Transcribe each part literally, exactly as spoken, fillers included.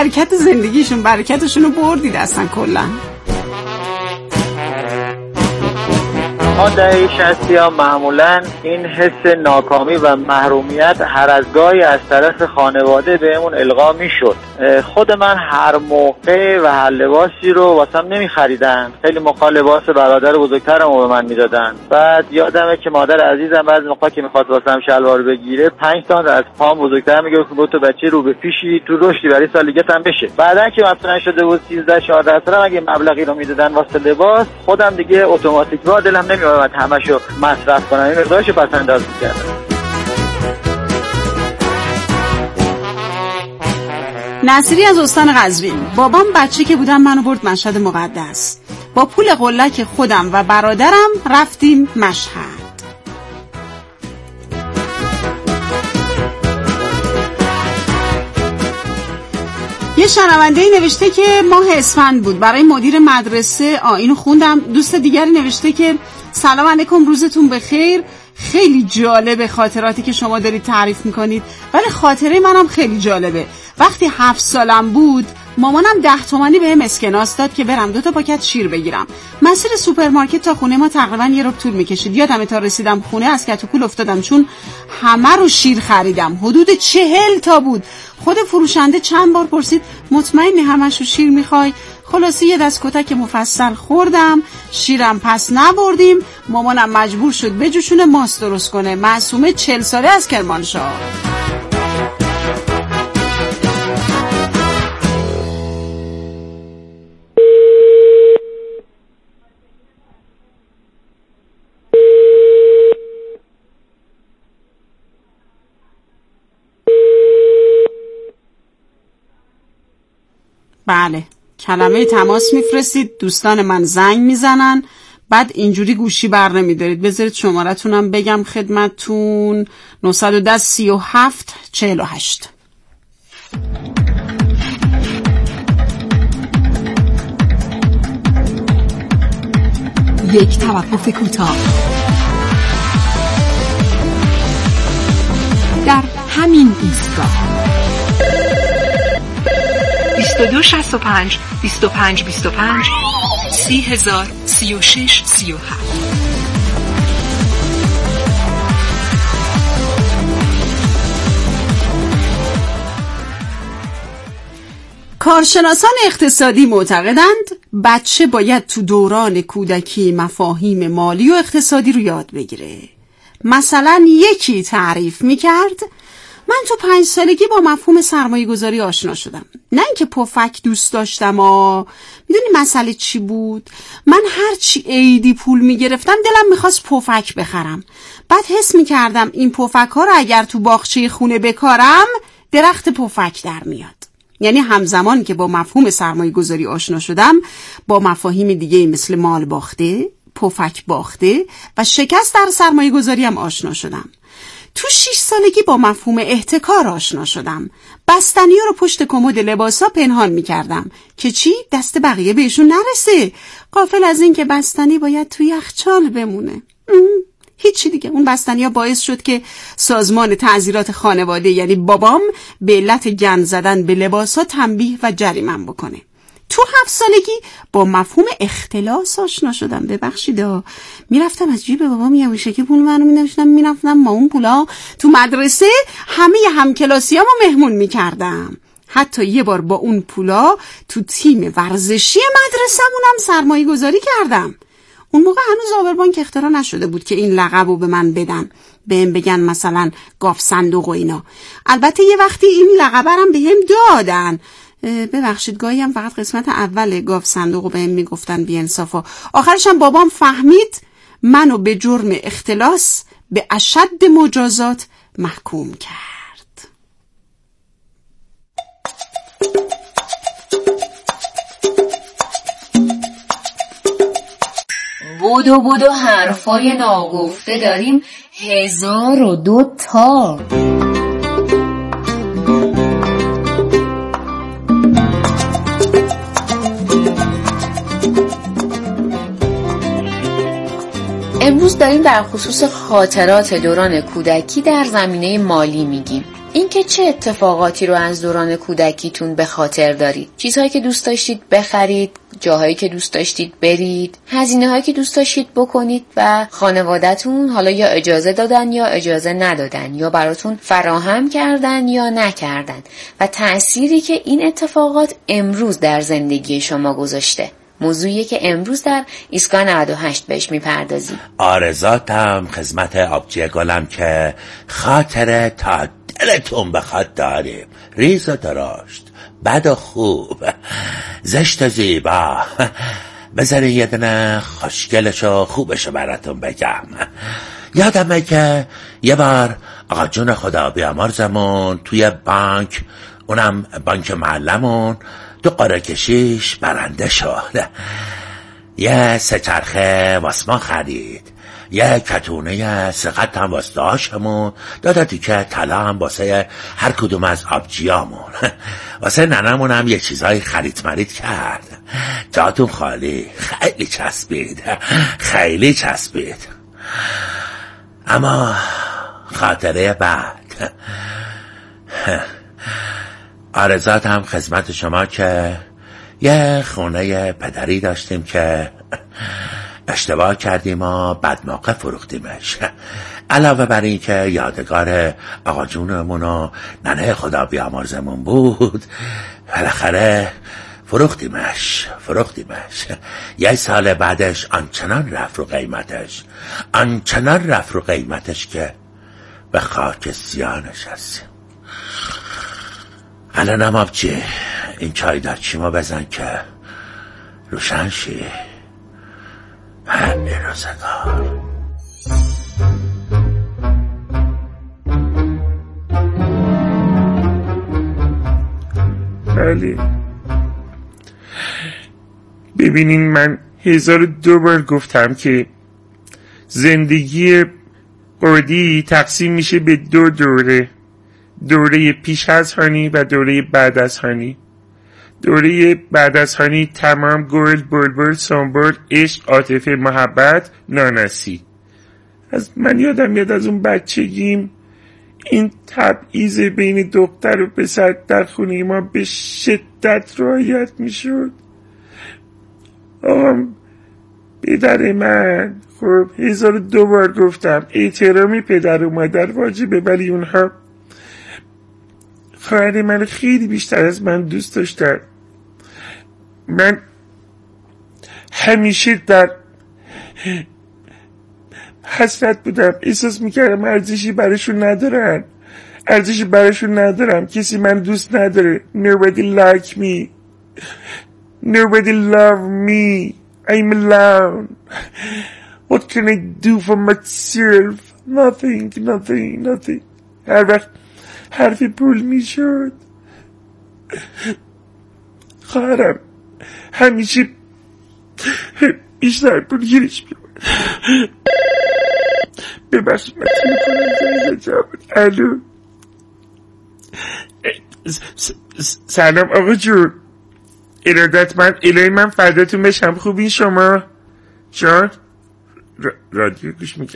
برکت زندگیشون، برکتشون رو بردید اصلا کلا. ما دهه شصتی ها معمولا این حس ناکامی و محرومیت هر از گاهی از طرف خانواده بهمون القا میشد. خود من هر موقع و هر لباسی رو واسم نمی خریدن، خیلی موقع لباس برادر بزرگترم رو به من میدادن. بعد یادمه که مادر عزیزم بعضی موقع که میخواد واسم شلوار بگیره پنج تا از پام بزرگتر میگه که تو بچه رو به پیشی، تو رشدی برای سالگیت هم بشه. بعدن که مثلا شده بود سیزده چهارده سالم اگه مبلغی رو میدادن واسه لباس، خودم دیگه اتوماتیک وا دلم نمیاد همشو مصرف کنم، این مقدارشو پس انداز می‌کردم. نصیری از استان قزوین: بابام بچه که بودم منو برد مشهد مقدس. با پول قلک خودم و برادرم رفتیم مشهد. یه شنونده نوشته که ماه اسفند بود، برای مدیر مدرسه آینو خوندم. دوست دیگری نوشته که سلام علیکم، روزتون بخیر. خیلی جالبه خاطراتی که شما دارید تعریف میکنید، ولی خاطره منم خیلی جالبه. وقتی هفت سالم بود مامانم ده تومانی بهم اسکناس داد که برم دو تا پاکت شیر بگیرم. مسیر سوپرمارکت تا خونه ما تقریبا یه ربع طول میکشید. یادمه تا رسیدم خونه از کت و کول افتادم، چون همه رو شیر خریدم. حدود چهل تا بود. خود فروشنده چند بار پرسید مطمئنی همشو شیر میخوای؟ خلاصی یه دست کتک مفصل خوردم، شیرم پس نبردیم. مامانم مجبور شد بجوشونه ماست درست کنه. معصومه چهل ساله از کرمانشاه. بله، کلمه تماس میفرستید، دوستان من زنگ میزنن، بعد اینجوری گوشی بر نمیدارید. بذارید شمارتونم بگم خدمتون: نه یک صفر سه هفت چهل و هشت. یک توقف کوتاه. در همین ایستگاه بیست و دو شصت و پنج بیست و پنج بیست و پنج سی هزار سی و شش سی و هفت. کارشناسان اقتصادی معتقدند بچه باید تو دوران کودکی مفاهیم مالی و اقتصادی رو یاد بگیره. مثلا یکی تعریف میکرد من تو پنج سالگی با مفهوم سرمایه گذاری آشنا شدم. نه اینکه پفک دوست داشتم ها. میدونی مسئله چی بود؟ من هر چی عیدی پول میگرفتم دلم میخواست پفک بخرم. بعد حس میکردم این پفک ها رو اگر تو باغچه خونه بکارم درخت پفک در میاد. یعنی همزمان که با مفهوم سرمایه گذاری آشنا شدم، با مفاهیم دیگه مثل مال باخته، پفک باخته و شکست در سرمایه گذاری هم آشنا شدم. تو شش سالگی با مفهوم احتکار آشنا شدم. بستنی رو پشت کمد لباسا پنهان می‌کردم که چی؟ دست بقیه بهشون نرسه. غافل از این که بستنی باید توی یخچال بمونه. هیچی دیگه. اون بستنی ها باعث شد که سازمان تعزیرات خانواده یعنی بابام به علت گند زدن به لباسا تنبیه و جریمه‌ام بکنه. تو هفت سالگی با مفهوم اختلاس آشنا شدم. ببخشید میرفتم از جیب بابام یه شکل پول منو می‌نوشتم، میرفتم ما اون پولا تو مدرسه همه همکلاسیامو مهمون میکردم. حتی یه بار با اون پولا تو تیم ورزشی مدرسه‌مونم سرمایه گذاری کردم. اون موقع هنوز آوربانک اختراع نشده بود که این لقبو به من بدن، بهم بگن مثلا گاف صندوق و اینا. البته یه وقتی این لقبرم بهم دادن. ببخشید گاهی هم فقط قسمت اول گاف صندوقو بهم میگفتن بی انصافا. آخرش هم بابام فهمید منو به جرم اختلاس به اشد مجازات محکوم کرد. بودو بودو حرفای ناگفته داریم هزار و دو تا. امروز داریم در خصوص خاطرات دوران کودکی در زمینه مالی میگیم. اینکه چه اتفاقاتی رو از دوران کودکیتون به خاطر دارید. چیزهایی که دوست داشتید بخرید، جاهایی که دوست داشتید برید، هزینه‌هایی که دوست داشتید بکنید و خانواده‌تون حالا یا اجازه دادن یا اجازه ندادن، یا براتون فراهم کردن یا نکردن، و تأثیری که این اتفاقات امروز در زندگی شما گذاشته. موضوعیه که امروز در ایستگاه نود و هشت بهش میپردازیم. آرزاتم خدمت آبجی گلم که خاطره تا دلتون بخواد داریم. ریز و درشت، بد و خوب، زشت و زیبا. بذاری یه دونه خوشگلش و خوبش براتون بگم. یادمه که یه بار آقا جون خدا بیامرزمون توی بانک، اونم بانک محلمون، دو قاره کشیش برنده شد. یه سه چرخه واس ما خرید، یه کتونه سقط هم واس داشتمون، دادا دیگه طلا هم واسه هر کدوم از آبجیامون. واسه ننمون هم یه چیزای خرید مرید کرد. جاتون خالی، خیلی چسبید، خیلی چسبید. اما خاطره بعد، آرزات هم خدمت شما که یه خونه پدری داشتیم که اشتباه کردیم و بد موقع فروختیمش. علاوه بر این که یادگار آقا جونمون و ننه خدا بیامرزمون بود، بالاخره فروختیمش فروختیمش یه سال بعدش آنچنان رفت رو قیمتش آنچنان رفت رو قیمتش که به خاک سیاه نشستیم. الانم آبجی این چای در چیما بزن که روشن شی. همین روزگار بله، ببینین من هزار دو بار گفتم که زندگی قردی تقسیم میشه به دو دوره، دوره پیش از هانی و دوره بعد از هانی. دوره بعد از هانی تمام گل، بلبل، سنبل، عشق، عاطفه، محبت، نانسی. از من یادم میاد از اون بچگیم این تبعیض بین دختر و پسر در خونه ما به شدت رعایت میشد. آقام پدر من، خب هزار دو بار گفتم احترامی پدر و مادر واجبه، ولی اونها خواهر من خیلی بیشتر از من دوست داشتن. من همیشه در حسرت بودم، احساس میکردم ارزشی براشون ندارن ارزشی براشون ندارم کسی من دوست نداره. Nobody like me, nobody love me, I'm alone. What can I do for myself? Nothing, nothing, nothing. هر وقت حرف پول میشد خواهرم همیشه بیشتر پول گیرش میبود. ببخشید من تلفنم زنگ زد. الو، سلام آقا جون، ارادت من الهی من فداتون بشم. خوبین شما؟ جان رادیو گوش میکرد.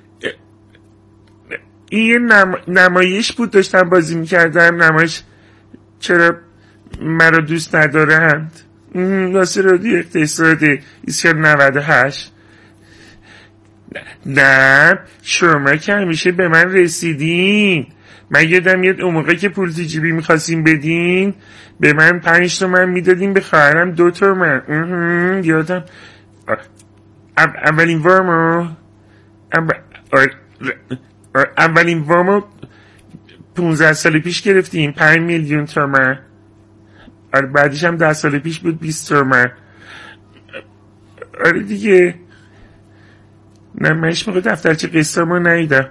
این یه نم... نمایش بود داشتم بازی میکردم. نمایش چرا مرا دوست ندارند، واسه رادیو اقتصادی ایسکال نود و هشت. نه شما که همیشه به من رسیدین. من یادم یاد اون موقع که پول تو جیبی میخواستیم بدین به من پنج تومن میدادیم، به خواهرم دو تومن. یادم اولین وامو اولین وامو پونزده سال پیش گرفتیم، پنج میلیون تومن. آره بعدش هم ده سال پیش بود بیست تومن. آره دیگه. نه من هیچ موقع دفترچه قسطمو ندیدم.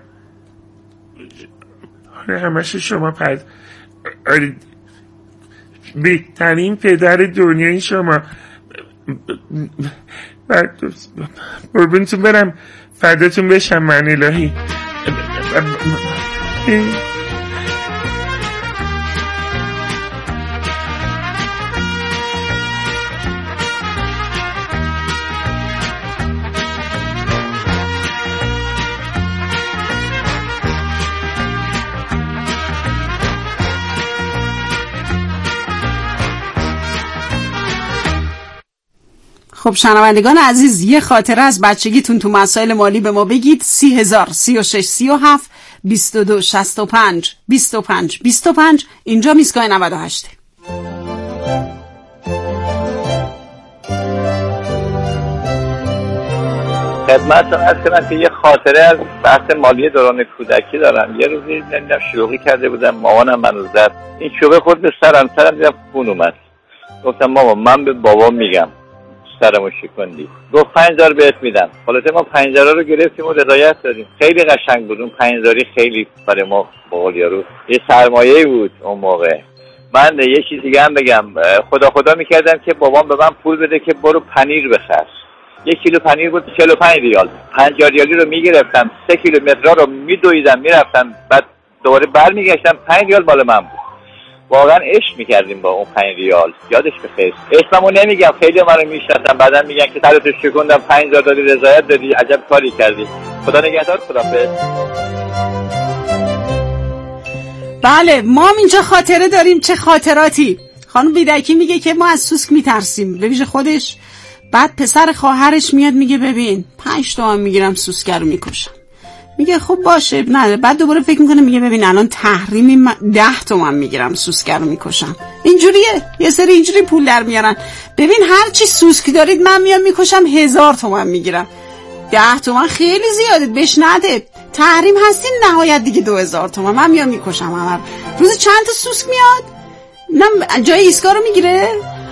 آره همش شما پد. آره بهترین پدر دنیای شما. قربونتون برم، فداتون بشم من الهی. خب شنوندگان عزیز، یه خاطره از بچگیتون تو مسائل مالی به ما بگید. سی هزار سی و شش سی و هفت بیست و دو شصت و پنج بیست و پنج بیست و پنج. اینجا میزگاه نود و هشت. خدمتتون عرض کنم که یه خاطره از بحث مالی دوران کودکی دارم. یه روزی نمیدونم شوخی کرده بودم، مامانم منو زد. این شوخی خورد به سرم، سرم دیدم خون اومد. گفتم مامان من به بابا میگم سرمو شکوندی. گفت پنج هزار بهت میدم. حالت ما پنج هزار رو گرفتیم و رضایت دادیم. خیلی قشنگ بود اون پنج هزار، خیلی برای ما بقول یارو یه سرمایه بود اون موقع. من یه چیز دیگه هم بگم، خدا خدا میکردم که بابام به من پول بده که برو پنیر بخر. یک کیلو پنیر بود چهل و پنج ریال. پنجاه ریالی رو میگرفتم، سه کیلو متر رو میدویدم میرفتم، بعد دوباره برمیگشتم، پنج ریال مال من بود. واقعا عشق میکردیم با اون پنج ریال. یادش بخیر. اسممو نمیگم، خیلی منو میشناسن، بعداً میگن که سرتو شکوندم، پنج هزار دادی رضایت دادی، عجب کاری کردی. خدا نگهدار. خدافظ. بله ما اینجا خاطره داریم. چه خاطراتی. خانم بیدکی میگه که ما از سوسک میترسیم، به ویژه خودش. بعد پسر خواهرش میاد میگه ببین پنج تومن میگیرم سوسکه رو میکشم. میگه خب باشه نه. بعد دوباره فکر میکنه میگه ببین الان تحریمی، ده تومن میگیرم سوسکه رو میکشم. اینجوریه یه سری اینجوری پول در میارن. ببین هر چی سوسک دارید من میام میکشم، هزار تومن میگیرم. ده تومن خیلی زیاده، بهش نده. تحریم هستین نهایت دیگه دو هزار تومن من میام میکشم. همه روز چند تا سوسک میاد؟ نه جای ایستگاه رو میگیره.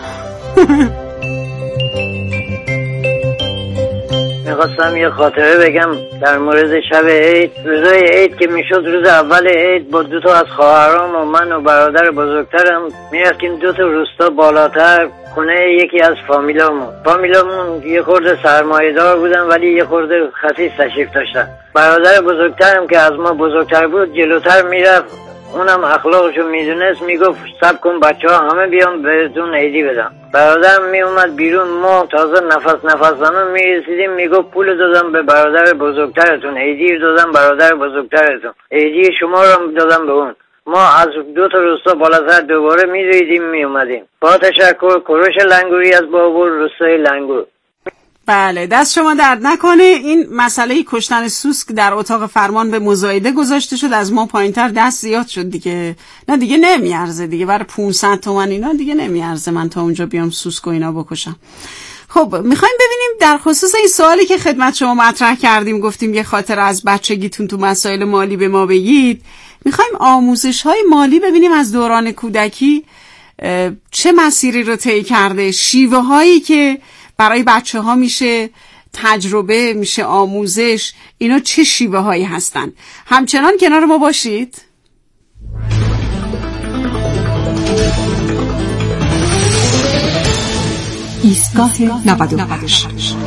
میخواستم یه خاطره بگم در مورد شب عید. روزای عید که میشد، روز اول عید با دو تا از خواهرام و من و برادر بزرگترم میرفتیم دو تا روستا بالاتر خونه یکی از فامیلامون. فامیلامون یه خورده سرمایه‌دار بودن ولی یه خورده خسیس تشریف داشتن. برادر بزرگترم که از ما بزرگتر بود جلوتر میرفت، اونم اخلاقشو میدونست، میگفت صبر کن بچه ها همه بیان بهتون عیدی بدم. برادرم میومد بیرون، ما تازه نفس نفس زنون میرسیدیم، میگفت پول دادم به برادر بزرگترتون، عیدی دادم برادر بزرگترتون، عیدی شما رو دادم به اون. ما از دو تا روستا بالاتر دوباره میدویدیم میومدیم. با تشکر. کوروش لنگوری از بابور، روستای لنگور. بله دست شما درد نکنه. این مسئله کشتن سوسک در اتاق فرمان به مزایده گذاشته شد، از ما پایینتر دست زیاد شد دیگه. نه دیگه نمیارزه دیگه، برای پانصد تومن اینا دیگه نمیارزه من تا اونجا بیام سوسک و اینا بکشم. خب میخوایم ببینیم در خصوص این سوالی که خدمت شما مطرح کردیم، گفتیم یه خاطره از بچگیتون تو مسائل مالی به ما بگید. میخوایم آموزش های مالی ببینیم از دوران کودکی چه مسیری رو طی کرده، شیوه هایی که برای بچه ها میشه تجربه، میشه آموزش، اینا چه شیوه هایی هستن. همچنان کنار ما باشید. ایستگاه نود و هشت.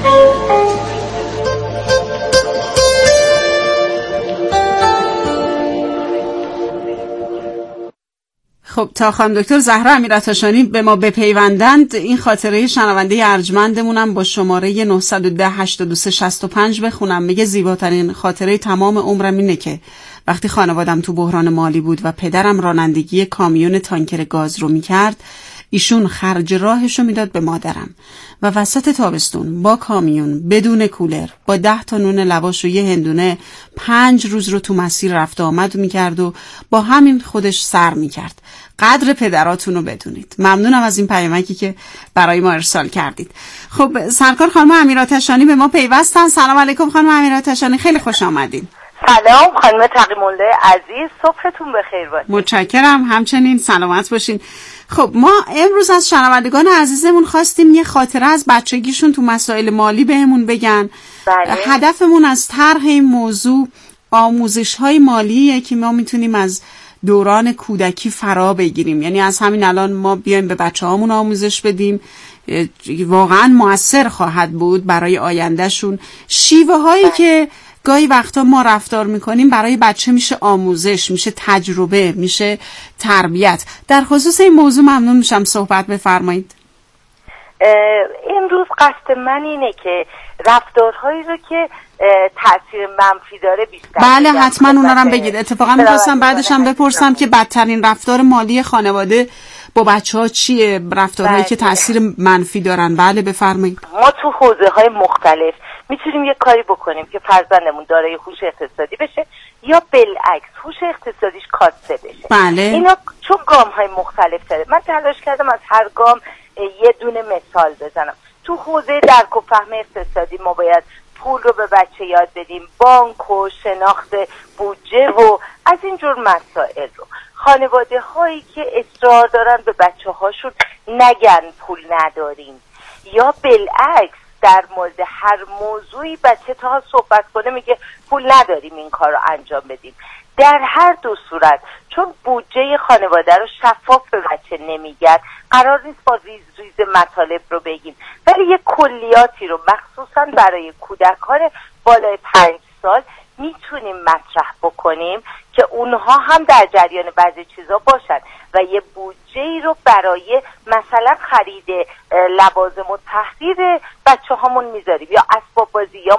خب تا خانم دکتر زهرا امیراتشانی به ما بپیوندند این خاطره شنونده ارجمندمونم با شماره نه یک صفر هشت دو سه شش پنج بخونم. میگه زیباترین خاطره تمام عمرم اینه که وقتی خانوادم تو بحران مالی بود و پدرم رانندگی کامیون تانکر گاز رو میکرد، ایشون خرج راهشو میداد به مادرم و وسط تابستون با کامیون بدون کولر با ده تا نون لواش و یه هندونه پنج روز رو تو مسیر رفت آمد میکرد و با همین خودش سر میکرد. قدر پدراتون رو بدونید. ممنونم از این پیامکی که برای ما ارسال کردید. خب سرکار خانم امیراتشانی به ما پیوستن. سلام علیکم خانم امیراتشانی، خیلی خوش آمدین. سلام خانم تقی‌مولا عزیز، صبحتون بخیر باشه. متشکرم، همچنین سلامت باشین. خب ما امروز از شنوندگان عزیزمون خواستیم یه خاطره از بچگیشون تو مسائل مالی بهمون بگن. بله. هدفمون از طرح این موضوع آموزش‌های مالیه که ما میتونیم از دوران کودکی فرا بگیریم، یعنی از همین الان ما بیایم به بچه‌هامون آموزش بدیم، واقعا مؤثر خواهد بود برای آیندهشون. شیوه هایی که گاهی وقتا ما رفتار میکنیم برای بچه میشه آموزش، میشه تجربه، میشه تربیت. در خصوص این موضوع ممنون میشم صحبت بفرمایید. امروز قصد من اینه که رفتارهایی رو که تأثیر منفی داره بیشتر. بله حتما اونا رو هم بگید. اتفاقا میخواستم بعدش هم بپرسم که بدترین رفتار مالی خانواده با بچه ها چیه؟ رفتارهایی بله. که تاثیر منفی دارن. بله بفرمایید. ما تو حوزه های مختلف میتونیم یه کاری بکنیم که فرزندمون دارای هوش اقتصادی بشه یا بالعکس هوش اقتصادیش کاسته بشه. بله. اینا چون گام های مختلف داره. من تلاش کردم از هر گام یه دونه مثال بزنم. تو حوزه درک و فهم اقتصادی ما باید پول رو به بچه یاد بدیم، بانک و شناخت بودجه و از اینجور مسائل رو. خانواده هایی که اصرار دارن به بچه هاشون نگن پول نداریم یا بالعکس در مورد هر موضوعی بچه تا صحبت کنه میگه پول نداریم این کار رو انجام بدیم. در هر دو صورت چون بودجه خانواده رو شفاف به بچه نمیگن، قرار نیست با ریز ریز مطالب رو بگیم، ولی یه کلیاتی رو مخصوصا برای کودکان بالای پنج سال میتونیم مطرح بکنیم که اونها هم در جریان بعضی چیزا باشن و یه بودجه‌ای رو برای مثلا خرید لوازم و تحریر بچه هامون میذاریم یا اسباب بازی یا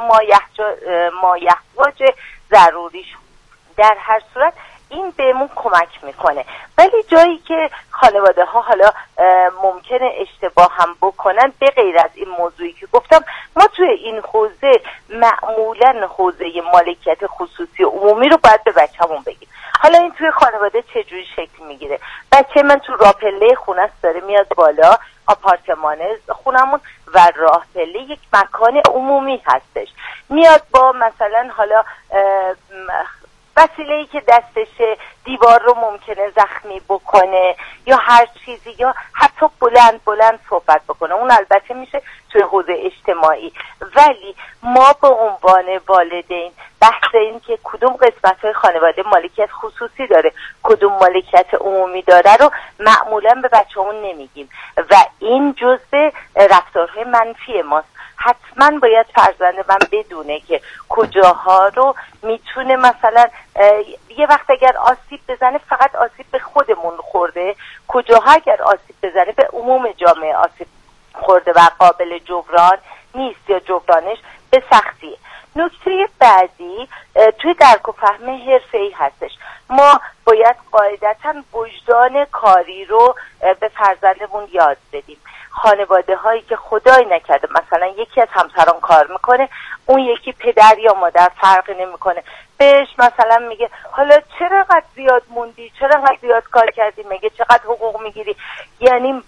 مایحتاج ضروریش. در هر صورت این بهمون کمک میکنه. ولی جایی که خانواده ها حالا ممکنه اشتباه هم بکنن به غیر از این موضوعی که گفتم، ما توی این حوزه معمولا حوزه مالکیت خصوصی و عمومی رو باید به بچه‌مون بگیم. حالا این توی خانواده چجوری شکل میگیره؟ بچه من تو راه پله خونه است داره میاد بالا، آپارتمان خونمون و راه پله یک مکان عمومی هستش، میاد با مثلا حالا وسیله‌ای که دستشه دیوار رو ممکنه زخمی بکنه یا هر چیزی یا حتی بلند بلند صحبت بکنه. اون البته میشه توی حوزه اجتماعی، ولی ما به عنوان والدین بحث این که کدوم قسمت‌های خانواده مالکیت خصوصی داره کدوم مالکیت عمومی داره رو معمولا به بچه‌مون نمیگیم و این جزء رفتارهای منفی ماست. حتما باید فرزند من بدونه که کجاها رو میتونه مثلا یه وقت اگر آسیب بزنه فقط آسیب به خودمون خورده، کجاها اگر آسیب بزنه به عموم جامعه آسیب خورده و قابل جبران نیست یا جبرانش به سختیه. نکته بعدی توی درک و فهم حرفه‌ای هستش. ما باید قاعدتاً وجدان کاری رو به فرزندمون یاد بدیم. خانواده هایی که خدای نکرده مثلا یکی از همسران کار میکنه، اون یکی پدر یا مادر فرقی نمیکنه، بهش مثلا میگه حالا چرا انقدر زیاد موندی، چرا انقدر زیاد کار کردی، میگه چقدر حقوق میگیری. یعنی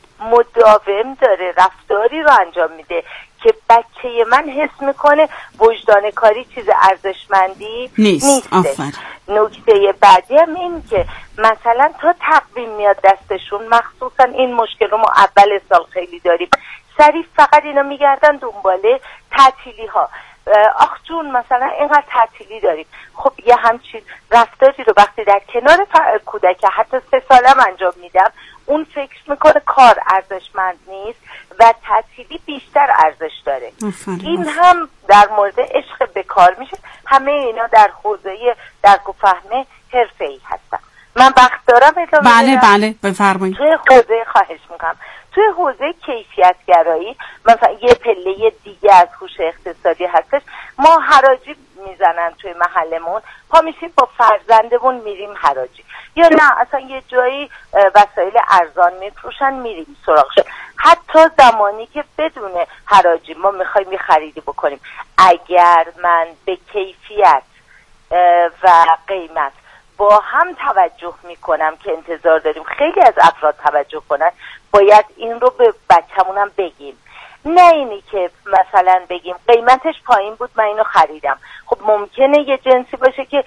مداوم داره رفتاری رو انجام میده که بچه من حس میکنه وجدان کاری چیز ارزشمندی نیست. نیستش. نکته بعدی هم این که مثلا تا تقویم میاد دستشون، مخصوصا این مشکل رو ما اول سال خیلی داریم، سریع فقط اینا میگردن دنباله تعطیلی ها. آخ جون مثلا اینقدر تعطیلی داریم. خب یه همچین رفتاری رو وقتی در کنار کودک حتی سه سالم انجام میدم، اون فکر میکنه کار ارزشمند نیست و تعطیلی بیشتر ارزش داره. افره. این هم در مورد عشق به کار میشه. همه اینا در حوزه درک و فهم حرفه‌ای هستن. من وقت دارم ادامه بله بدم؟ بله بفرمایید. توی حوزه خواهش میکنم توی حوزه کیفیتگرایی مثلا یه پله دیگه از هوش اقتصادی هستش. ما حراجی میزنن توی محلمون، پا میشیم با فرزندمون میریم حراجی، یا نه اصلا یه جایی وسایل ارزان میفروشن میریم سراغشون. حتی زمانی که بدون حراجی ما میخوایم یه خریدی بکنیم، اگر من به کیفیت و قیمت با هم توجه میکنم که انتظار داریم خیلی از افراد توجه کنن، باید این رو به بچه‌مونم بگیم. نه اینی که مثلا بگیم قیمتش پایین بود من اینو خریدم. خب ممکنه یه جنسی باشه که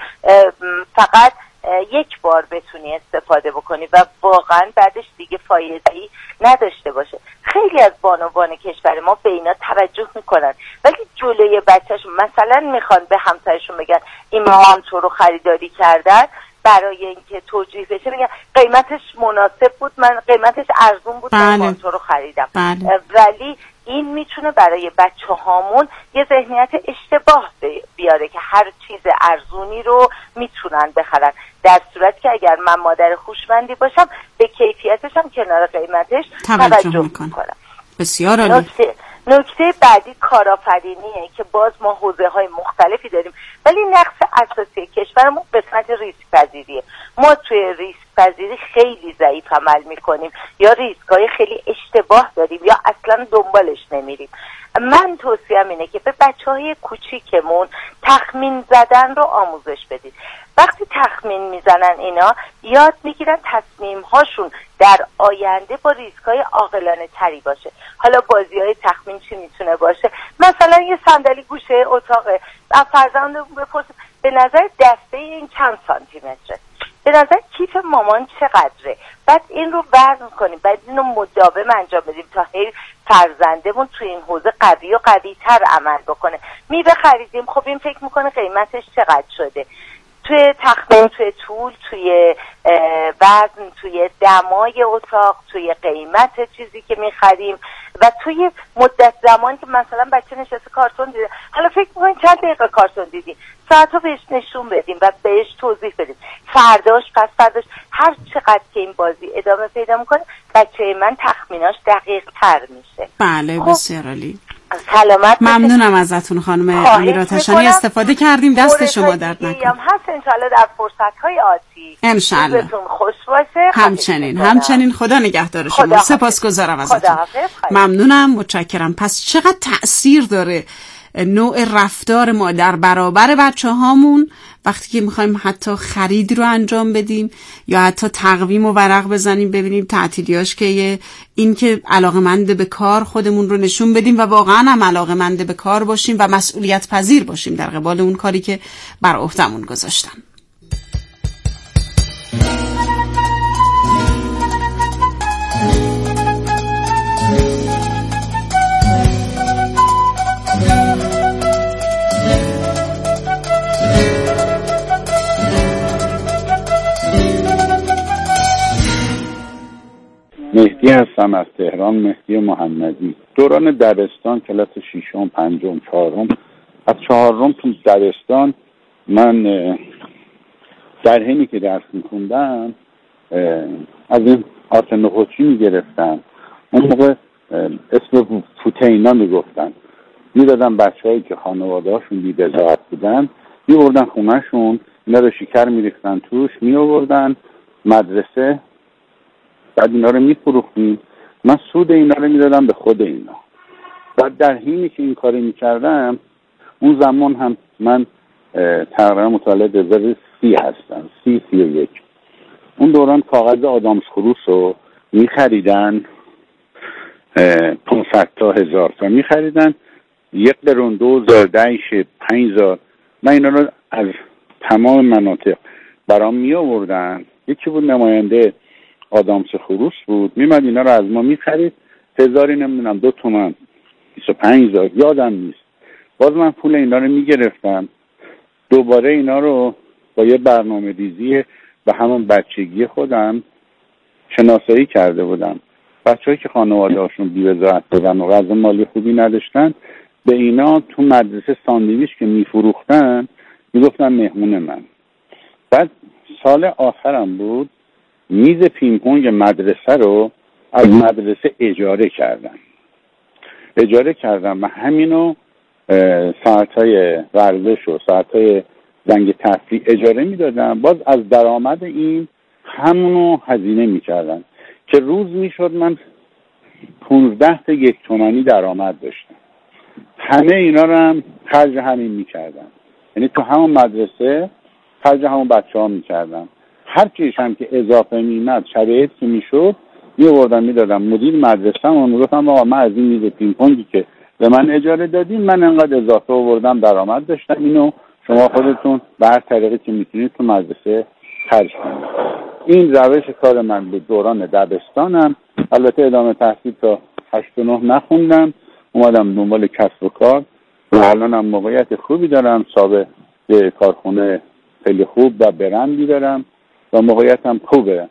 فقط یک بار بتونی استفاده بکنی و واقعا بعدش دیگه فایده‌ای نداشته باشه. خیلی از بانوان کشور ما به اینا توجه میکنن، ولی جلوی بچه‌شون مثلا میخوان به همسرشون بگن این مانتو رو خریداری کردن، برای اینکه توجیه بشه میگن قیمتش مناسب بود، من قیمتش ارزون بود، من مانتو رو خریدم. بله. ولی این میتونه برای بچه هامون یه ذهنیت اشتباه بیاره که هر چیز ارزونی رو میتونن بخرن، در صورتی که اگر من مادر هوشمندی باشم به کیفیتش هم کنار قیمتش توجه, توجه میکنم. بسیار عالی. نکته نکته بعدی کارآفرینیه که باز ما حوزه های مختلفی داریم، ولی نقش اساسی کشورمون قسمت ریسک پذیریه. ما توی ریسک پذیری خیلی ضعیف عمل میکنیم یا ریسکای خیلی اشتباه داریم یا اصلا دنبالش نمیریم. من توصیهم اینه که به بچهای کوچیکمون تخمین زدن رو آموزش بدید. وقتی تخمین میزنن اینا یاد میگیرن تصمیم هاشون در آینده با ریسکای عاقلانه تری باشه. حالا بازی های تخمین چی میتونه باشه؟ مثلا یه صندلی گوشه اتاقه، از فرزندمون بپرسیم به نظر دسته این چند سانتی متره، به نظر کیف مامان چقدره، بعد این رو وزن کنیم، بعد این رو مداوم انجام بدیم تا هی فرزندمون توی این حوزه قوی و قوی تر عمل بکنه. میوه خریدیم، خب این فکر میکنه قیمتش چقدر شده، توی تخمین، توی طول، توی وزن، توی دمای اتاق، توی قیمت چیزی که میخریم و توی مدت زمانی که مثلا بچه نشسته کارتون دیده، حالا فکر میکنیم چند دقیقه کارتون دیدیم، ساعت رو بهش نشون بدیم و بهش توضیح بدیم، فرداش پس فرداش هر چقدر که این بازی ادامه پیدا میکنه بچه من تخمیناش دقیق تر میشه. بله بسیار عالی. سلامت. ممنونم ازتون خانم امیرآتشانی، استفاده کردیم، دست شما درد نکنه. هم هست انشالله در فرصت‌های آتی. انشالله. روزتون خوش باشه. همچنین همچنین خدا نگهدار شما. سپاسگزارم ازتون. ممنونم، متشکرم. پس چقدر تأثیر داره نوع رفتار ما در برابر بچه هامون وقتی که میخوایم حتی خرید رو انجام بدیم یا حتی تقویم و ورق بزنیم ببینیم تعطیلیاش که این که علاقه‌مند به کار خودمون رو نشون بدیم و واقعا هم علاقه‌مند به کار باشیم و مسئولیت پذیر باشیم در قبال اون کاری که بر عهده‌مون گذاشتن. مهدی هستم از تهران، مهدی محمدی. دوران دبستان کلاس ششم، پنجم، چهارم، از چهارم تو دبستان من در حینی که درس میخوندم از این آرت نخودچی میگرفتم. اون موقع اسم فوتینا میگفتن، میدادن بچه هایی که خانواده هاشون بی‌بضاعت بودن میبردن خونهشون، اینا رو شکر میریختن توش، میآوردن مدرسه، بعد اینا رو میفروختیم. من سود اینا رو میدادم به خود اینا. بعد در حینی که این کاری میکردم اون زمان هم من تقریبا متولد هزار سی هستم، سی سی و یک. اون دوران کاغذ آدامس خروس رو میخریدن، پانصد تا هزار تا میخریدن، یک قرون، دو هزار، دهش، پنج هزار. من اینا رو از تمام مناطق برام میآوردن. یکی بود نماینده آدامس خروس بود، میمد اینا رو از ما میخرید، هزاری نمیدونم دو تومن، بیست و پنج هزار، یادم نیست. باز من پول اینا رو میگرفتم، دوباره اینا رو با یه برنامه ریزی به همون بچگی خودم شناسایی کرده بودم. بچه‌هایی که خانواده هاشون بی‌وضاحت بودن و وضع مالی خوبی نداشتن، به اینا تو مدرسه ساندویچ که میفروختن میگفتن مهمون من. بعد سال آخرم بود، میز پینگ پونگ مدرسه رو از مدرسه اجاره کردن اجاره کردن و همینو ساعتهای ورزش و ساعتهای زنگ تفریح اجاره میدادن. باز از درآمد این همونو هزینه میکردن که روز میشد من پونزده تا یک تومانی درآمد داشتم. همه اینا رو هم خرج همین میکردن، یعنی تو همون مدرسه خرج همون بچه ها میکردن. هر چیز هم که اضافه میمد شرایط که میشد میوردم میدادم مدیر مدرسه و میگفتم آقا من از این میز پینگ پونگی که به من اجاره دادین من انقدر اضافه آوردم درآمد داشتم، اینو شما خودتون به هر طریقی که میتونید تو مدرسه خرج کنید. این روش کار من به دوران دبستانم. البته ادامه تحصیل تا هشت و نه نخوندم، اومدم دنبال کسب و کار و الانم موقعیت خوبی دارم، صاحب کارخونه خیلی خوب و برندی دارم و موقعیتم خوبه.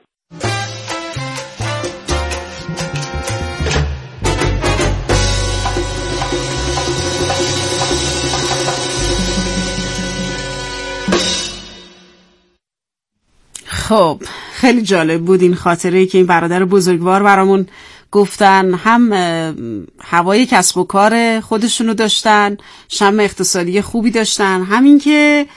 خب خیلی جالب بود این خاطره که این برادر بزرگوار برامون گفتن. هم هوای کسب و کار خودشونو داشتن، شم اقتصادی خوبی داشتن، همین که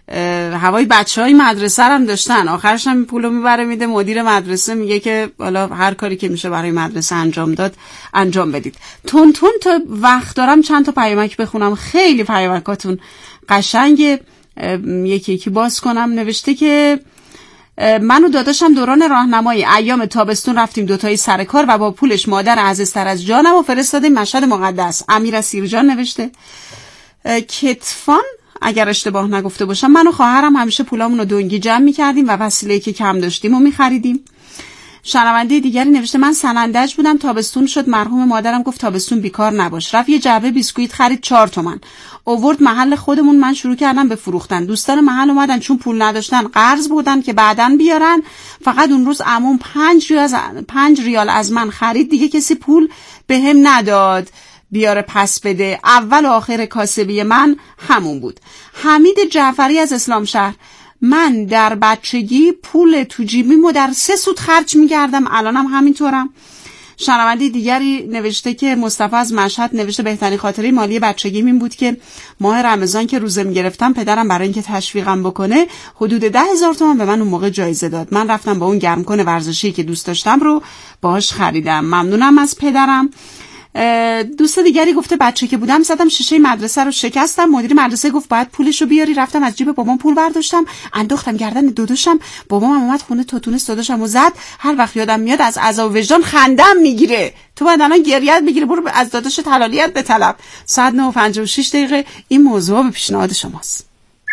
هوای بچهای مدرسه هم داشتن. آخرش هم پولو میبره میده مدیر مدرسه، میگه که حالا هر کاری که میشه برای مدرسه انجام داد انجام بدید. تون تون تا وقت دارم چند تا پیامک بخونم، خیلی پیامکاتون قشنگه. یکی یکی باز کنم. نوشته که من و داداشم دوران راهنمایی ایام تابستون رفتیم دوتایی سر کار و با پولش مادر عزیزتر از جانم و فرستادیم مشهد مقدس. امیر از سیرجان نوشته. کتفان اگر اشتباه نگفته باشم، من و خواهرم همیشه پولامون رو دونگی جمع می‌کردیم و وسیله‌ای که کم داشتیم و می‌خریدیم. شنونده دیگری نوشته من سنندج بودم، تابستون شد، مرحوم مادرم گفت تابستون بیکار نباش. رفت یه جعبه بیسکویت خرید چهار تومن. آورد محل خودمون، من شروع کردم به فروختن. دوستان محل اومدن چون پول نداشتن قرض بردن که بعدن بیارن. فقط اون روز عموم پنج ریال از پنج ریال از من خرید، دیگه کسی پول بهم نداد بیاره پس بده. اول و آخر کاسبی من همون بود. حمید جعفری از اسلام شهر. من در بچگی پول تو جیبیمو در سه سود خرج می‌کردم، الانم هم همینطورم. شنونده دیگری نوشته که مصطفی از مشهد نوشته بهترین خاطره مالی بچگیم این بود که ماه رمضان که روزه می‌گرفتم پدرم برای اینکه تشویقم بکنه حدود ده هزار تومان به من اون موقع جایزه داد. من رفتم با اون گرمکن ورزشی که دوست داشتم رو باهاش خریدم. ممنونم از پدرم. دوست دیگری گفته بچه که بودم زدم شیشه مدرسه رو شکستم، مدیر مدرسه گفت باید پولش رو بیاری. رفتم از جیب بابام پول برداشتم انداختم گردن داداشم، بابام اومد خونه تا تونست داداشم رو زد. هر وقت یادم میاد از عذاب وجدان خندم میگیره. تو بعد الان گریت بگیره، برو از داداش حلالیت بطلب. ساعت نه و پنجاه و شش دقیقه. این موضوع به پیشنهاد شماست.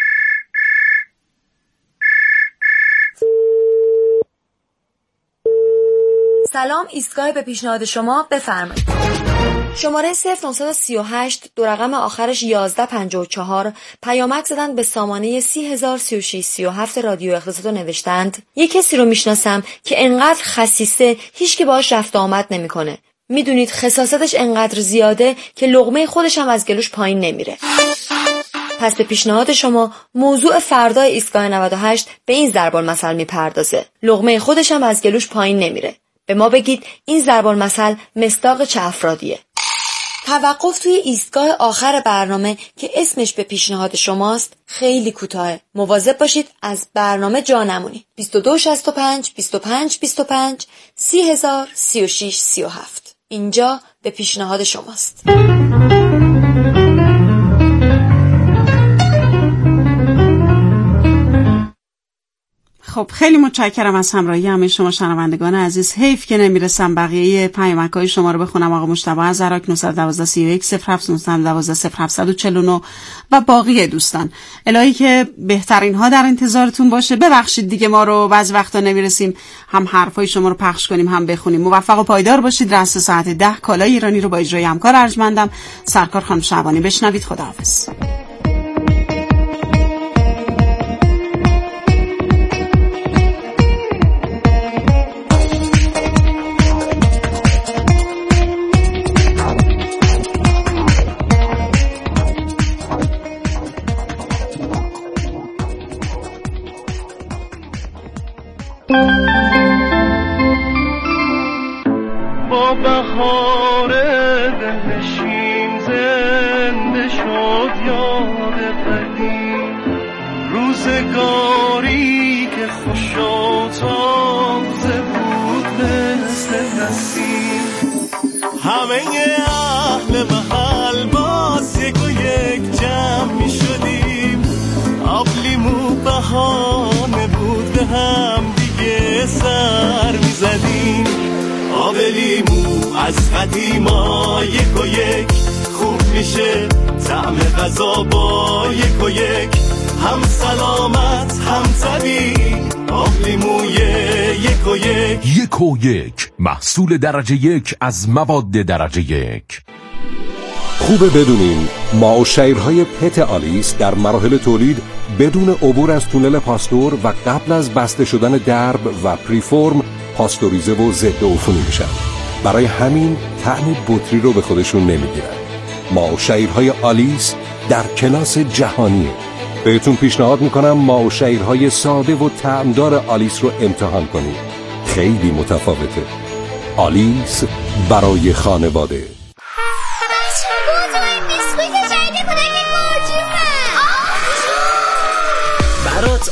سلام، ایستگاه به پیشنهاد شما، بفرمایید. شماره صفر نه سه هشت دو رقم آخرش یازده پنجاه و چهار پیامک زدن به سامانه سی هزار سی و شش سی و هفت رادیو اقتصاد و نوشتند یه کسی رو میشناسم که انقدر خسیسه هیچ که باهاش رفت آمد نمیکنه. میدونید خساستش انقدر زیاده که لقمه خودش هم از گلوش پایین نمیره. پس به پیشنهاد شما موضوع فردای ایستگاه نود و هشت به این ضرب المثل میپردازه. لقمه خودش هم از گلوش پایین نمیره. به ما بگید این ضرب المثل مصداق چه افرادیه؟ توقف توی ایستگاه آخر برنامه که اسمش به پیشنهاد شماست خیلی کوتاهه. مواظب باشید از برنامه جا نمونید. بیست و دو شصت و پنج بیست و پنج بیست و پنج سی هزار سی و شش سی و هفت. اینجا به پیشنهاد شماست. خب خیلی متشکرم از همراهی همه شما شنوندگان عزیز. حیف که نمیرسم بقیه پیامک‌های شما رو بخونم. آقا مجتبی از عراق نه یک دو سی و یک صفر هفت نه یک دو صفر هفت چهار نه و باقی دوستان. الهی که بهترین ها در انتظارتون باشه. ببخشید دیگه ما رو بعضی وقتا نمیرسیم هم حرفای شما رو پخش کنیم هم بخونیم. موفق و پایدار باشید. رأس ساعت ده کالای ایرانی رو با اجرای همکار ارجمندم سرکار خانم شعبانی بشنوید. خداحافظ. با بهار دلنشین زنده شد یاد قدیم، روزگاری که خوش و تازه بود مثل نسیم. همه اهل محل باز یک و یک جمع می شدیم، آب لیمو بهانه بود به هم دیگه سر می زدیم. آب لیمو از قدیما یک و یک خوب میشه، طعم غذا با یک و یک هم سلامت هم طبیعی. آب لیموی یک و یک یک و یک محصول درجه یک از مواد درجه یک. خوبه بدونین ما و شیرهای پت آلیس در مراحل تولید بدون عبور از تونل پاستور و قبل از بسته شدن درب و پریفورم پاستوریزه و ضد عفونی میشن. برای همین طعم بطری رو به خودشون نمیگیرن. ما و شیرهای آلیس در کلاس جهانیه. بهتون پیشنهاد میکنم ما و شیرهای ساده و طعمدار آلیس رو امتحان کنید. خیلی متفاوته. آلیس برای خانواده.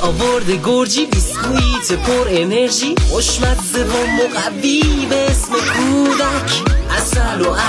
آورده گرجی، بیسکویت پر انرژی، خوشمزه و مقوی به اسم کودک، عسل و